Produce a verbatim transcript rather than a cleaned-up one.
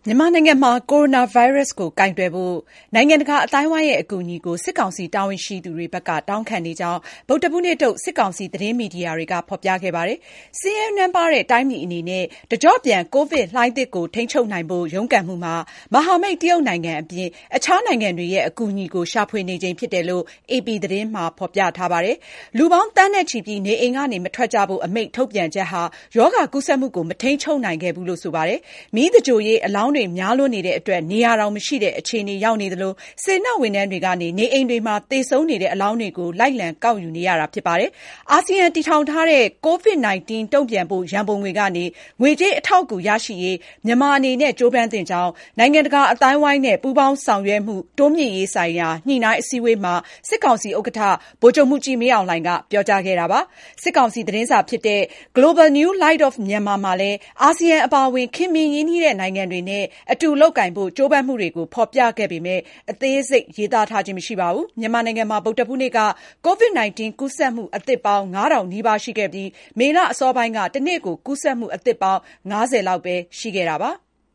မြန်မာနိုင်ငံမှာ ကိုရိုနာဗိုင်းရပ်စ်ကိုကိုင်တွယ်ဖို့နိုင်ငံတကာအသိုင်းအဝိုင်းရဲ့အကူအညီကိုစစ်ကောင်စီတာဝန်ရှိသူတွေဘက်ကတောင်းခံနေကြောင်းဗုဒ္ဓဟူးနေ့ထုတ်စစ်ကောင်စီသတင်းမီဒီယာတွေကဖော်ပြခဲ့ပါတယ်။ဆင်းရဲနွမ်းပါးတဲ့တိုင်းပြည်အနေနဲ့တကျော့ပြန်ကိုဗစ်လှိုင်းသစ်ကိုထိန်းချုပ်နိုင်ဖို့ရုန်းကန်မှုမှာမဟာမိတ်တရုတ်နိုင်ငံအပြင်အခြားနိုင်ငံတွေရဲ့အကူအညီကိုရှာဖွေနေချိန်ဖြစ်တယ်လို့ အေပီ သတင်းမှာဖော်ပြထားပါတယ်။လူပေါင်းသန်းနဲ့ချီပြီးနေအိမ်ကနေမထွက်ကြဖို့အမိန့်ထုတ်ပြန်ချက်ဟာရောဂါကူးစက်မှုကိုမထိန်းချုပ်နိုင်ခဲ့ဘူးလို့ဆိုပါတယ်။မီးသဂြိုလ်ရေးအလောင်းတွေများလွန်းနေတဲ့အတွက်နေရာတောင်မရှိတဲ့အခြေအနေရောက်နေသလိုစေတနာ့ဝန်ထမ်းတွေကနေနေအိမ်တွေမှာသေဆုံးနေတဲ့အလောင်းတွေကိုလိုက်လံကောက်ယူနေရတာဖြစ်ပါတယ်။အာဆီယံတည်ထောင်ထားတဲ့ ကိုဗစ် ၁၉ တုံ့ပြန်ဖို့ရန်ပုံငွေကနေငွေကြေးအထောက်အကူရရှိရေးမြန်မာအနေနဲ့ကြိုးပမ်းသင့်ကြောင်းနိုင်ငံတကာအသိုင်းအဝိုင်းနဲ့ပူးပေါင်းဆောင်ရွက်မှုတိုးမြှင့်ရေးဆိုင်ရာညှိနှိုင်းအစည်းအဝေးမှာစစ်ကောင်စီဥက္ကဋ္ဌဗိုလ်ချုပ်မှူးကြီးမင်းအောင်လှိုင်ကပြောကြားခဲ့တာပါ။စစ်ကောင်စီသတင်းစာဖြစ်တဲ့ Global New Light of Myanmar မှာလည်းအာဆီယံအပါအဝင်ခင်မင်ရင်းနှီးတဲ့နိုင်ငံတွေနဲ့အတူလုပ်ကိုင်ဖို့ကြိုးပမ်းမှုတွေကိုဖော်ပြခဲ့ပေမဲ့အသေးစိတ်ရေးသားထားခြင်းမရှိပါဘူး။မြန်မာနိုင်ငံမှာဗုဒ္ဓဟူးနေ့ကကိုဗစ် ၁၉ ကူးစက်မှုအသစ်ပေါင်း ငါးထောင်နီးပါးရှိခဲ့ပြီးမေလအစောပိုင်းကတနေ့ကိုကူးစက်မှုအသစ်ပေါင်း ငါးဆယ်လောက်ပဲရှိခဲ့တာပါ။